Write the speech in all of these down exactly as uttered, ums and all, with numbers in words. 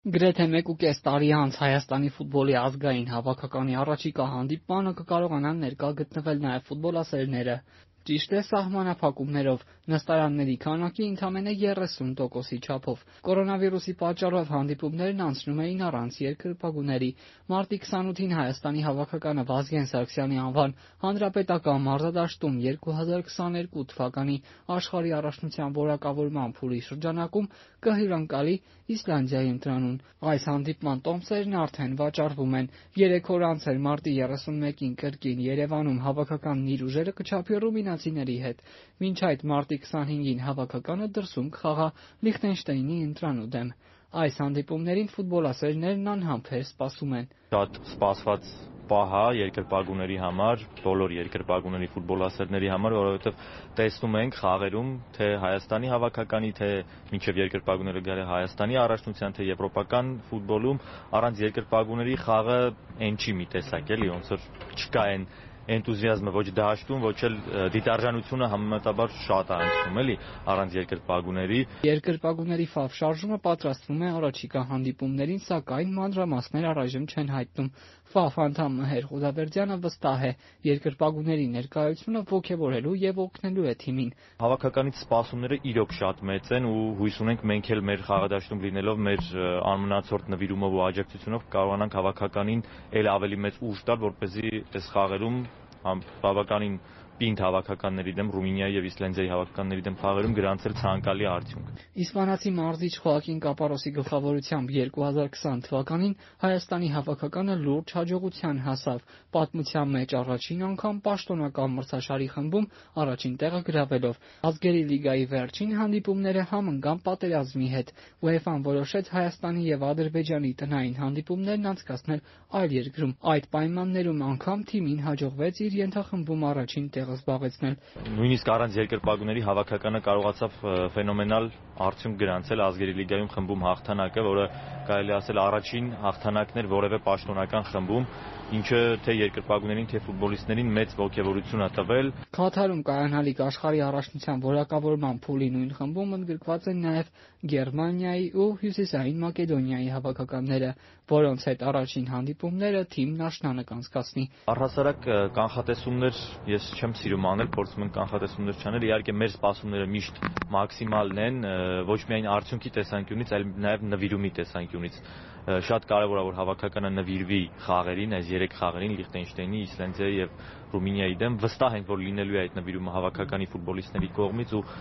Գրեթե մեկ ու կես տարի անց Հայաստանի ֆուտբոլի ազգային հավաքականի առաջիկա հանդիպմանը կկարողանան ներկա գտնվել նաև ֆուտբոլասերները։ Ճիշտ է, սահմանափակումներով, նստարանների քանակի ընդամենը երեսուն տոկոսի չափով։ Կորոնավիրուսի պատճառով հանդիպումներն անցնում էին առանց երկրպագուների։ Մարտի քսանութին Հայաստանի հավաքականը Վազգեն Սարգսյանի անվան հանրապետական մարզադաշտում երկու հազար քսաներկու թվականի աշխարհի առաջնության որակավորման փուլի շրջանակում կհյուրընկալի Իսլանդիայի ընտրանուն։ Այս հանդիպման տոմսերն արդեն վաճառվում են։ Երեք օր անց էր մարտի երեսունմեկին կրկին Երևանում հավաքականն իր ուժերը կչափիռի մինացիների հետ։ Մինչ այդ մարտի քսանհինգին հավաքականը դրսում կխաղա Լիխտենշտեյնի ընտրանու դեմ։ Այս հանդիպումներին ֆուտբոլասերներն անհամբեր սպասում են։ Շատ սպասված պահ է երկրպագուների համար, բոլոր երկրպագուների ֆուտբոլասերների համար, որովհետև տեսնում ենք խաղերում, թե Հայաստանի հավաքականի, թե մինչև երկրպագուները գալի Հայաստանի առաջնության, թե եվրոպական ֆուտբոլում առանց երկրպագուների խաղը այն չի մի տեսակ, էլի, ոնց որ չկա այն էնտուզիազմը ոչ դաշտում, ոչ էլ դիտարժանությունը համեմատաբար շատ է անցնում, էլի, առանց երկրպագուների։ Երկրպագուների ֆավ շարժումը պատրաստվում է առաջիկա հանդիպումներին, սակայն մանրամասներ առայժմ չեն հայտնում։ ֆավ անդամ Մհեր Ղուդավերդյանը վստահ է, երկրպագուների ներկայությունը ոգևորելու եւ օգնելու է թիմին։ Հավաքականից սպասումները իրոք շատ մեծ են ու հույս ունենք մենք էլ մեր խաղադաշտում լինելով, մեր անմնացորդ նվիրումով ու աջակցությունով կարողանանք հավաքականին էլ ավելի մեծ ուժ տալ, որպեսզի այս խաղերում բավականին պինդ հավաքականների դեմ, Ռումինիայի եւ Իսլանդիայի հավաքականների դեմ խաղերում գրանցել ցանկալի արդյունք։ Իսպանացի մարզիչ Խոակին Կապարոսի գլխավորությամբ երկու հազար քսան թվականին Հայաստանի հավաքականը լուրջ հաջողության հասավ, պատմության մեջ առաջին անգամ պաշտոնական մրցաշարի խմբում առաջին տեղը գրավելով։ Ազգերի լիգայի վերջին հանդիպումները համընկան պատերազմի հետ։ ՈՒԵՖԱ-ն որոշեց Հայաստանի եւ Ադրբեջանի տնային հանդիպումներն անցկացնել այլ երկրում։ Այդ պայմաններում անգամ թիմին հաջողվեց իր ենթախմբում առաջին տեղը զբաղեցնել։ Նույնիսկ առանց երկրպագուների հավաքականը կարողացավ ֆենոմենալ արդյունք գրանցել ազգերի լիգայում խմբում հաղթանակը, որը կարելի ասել առաջին հաղթանակն էր որևէ պաշտոնական խմբում, ինչը թե երկրպագուներին, թե ֆուտբոլիստներին մեծ ոգևորություն է տվել։ Քաթարում կայանալիք աշխարհի առաջնության որակավորման փուլի նույն խմբում ընդգրկված են նաև Գերմանիայի ու Հյուսիսային Մակեդոնիայի հավաքականները, որոնց հետ առաջին հանդիպումները թիմն աշնանը կանցկացնի։ Առհասարակ կանխատեսումներ ես չեմ սիրում անել, փորձում ենք կանխատեսումներ չանել։ Իհարկե մեր սպասումները միշտ մաքսիմալն են, ոչ միայն արդյունքի տեսանկյունից, այլ նաև նվիրումի տեսանկյունից։ Շատ կարևոր է որ հավաքականը նվիրվի խաղերին, այս երեք խաղերին Լիխտենշտեյնի, Իսլանդիայի եւ Ռումինիայի դեմ։ Վստահ ենք, որ լինելու է այդ նվիրումը հավաքականի ֆուտբոլիստների կողմից ու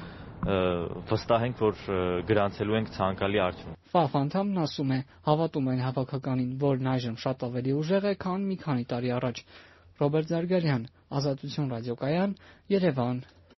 վստահ ենք, որ գրանցելու ենք ցանկալի արդյունք։ ֆավ անդամն ասում է, հավատում են հավաքականին, որն այժմ շատ ավելի ուժեղ է, քան մի քանի տարի առաջ։ Ռոբերտ Զարգարյան, Ազատություն ռադիոկայան, Երևան։